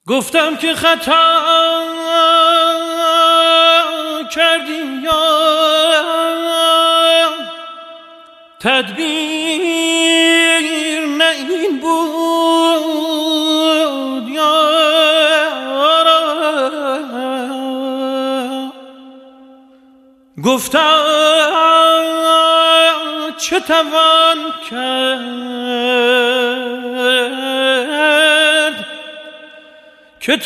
گفتم که خطا کردی یا تدبیر نه این بود یا گفتم چه توان کرد که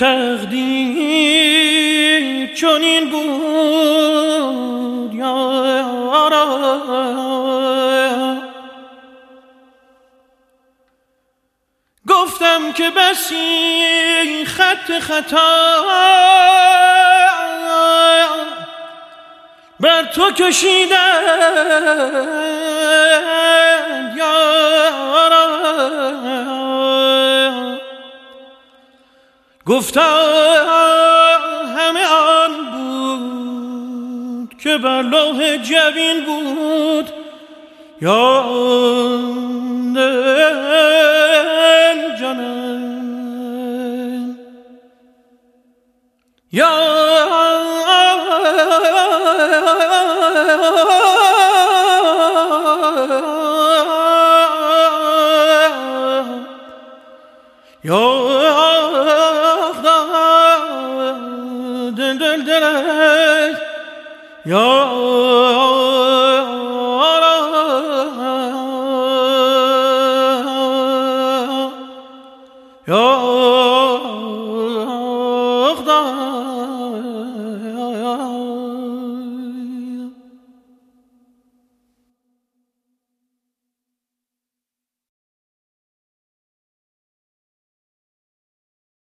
تقدیر چنین بود یارا. گفتم که بسی خط خطا بر تو کشیدند یارا. گفتم همه آن بود که بر لوح جبین بود یا دل جانم یا یا